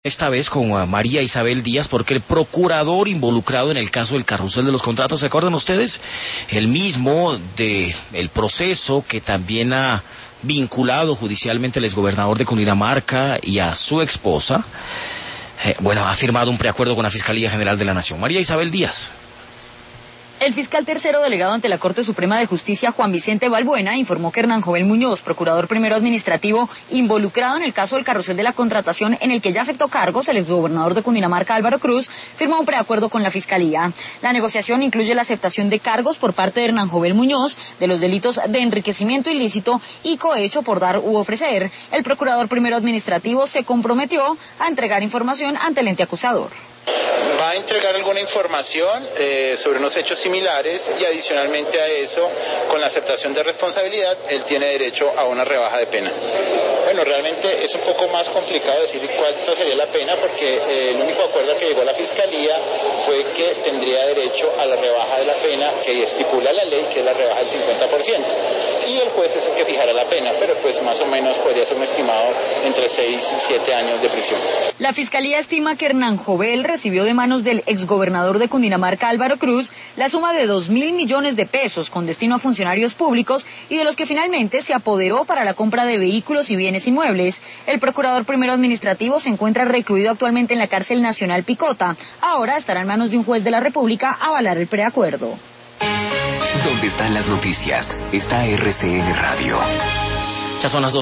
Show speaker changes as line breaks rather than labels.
Esta vez con María Isabel Díaz, porque el procurador involucrado en el caso del carrusel de los contratos, ¿se acuerdan ustedes? El mismo del proceso que también ha vinculado judicialmente al exgobernador de Cundinamarca y a su esposa, ha firmado un preacuerdo con la Fiscalía General de la Nación. María Isabel Díaz.
El fiscal tercero delegado ante la Corte Suprema de Justicia, Juan Vicente Balbuena, informó que Hernán Jovel Muñoz, procurador primero administrativo, involucrado en el caso del carrusel de la contratación en el que ya aceptó cargos el exgobernador de Cundinamarca, Álvaro Cruz, firmó un preacuerdo con la Fiscalía. La negociación incluye la aceptación de cargos por parte de Hernán Jovel Muñoz de los delitos de enriquecimiento ilícito y cohecho por dar u ofrecer. El procurador primero administrativo se comprometió a entregar información ante el ente acusador.
Va a entregar alguna información sobre unos hechos similares y adicionalmente a eso, con la aceptación de responsabilidad, él tiene derecho a una rebaja de pena. Bueno, realmente es un poco más complicado decir cuánto sería la pena porque el único acuerdo al que llegó la Fiscalía fue que tendría derecho a la rebaja de la pena que estipula la ley, que es la rebaja del 50%. Y el juez es el que fijará la pena, pero pues más o menos podría ser un estimado entre 6 y 7 años de prisión.
La Fiscalía estima que Hernán Jovel recibió de manos del exgobernador de Cundinamarca, Álvaro Cruz, la suma de 2.000 millones de pesos con destino a funcionarios públicos y de los que finalmente se apoderó para la compra de vehículos y bienes inmuebles. El procurador primero administrativo se encuentra recluido actualmente en la cárcel nacional Picota. Ahora estará en manos de un juez de la República a avalar el preacuerdo.
¿Dónde están las noticias? Está RCN Radio.
Ya son las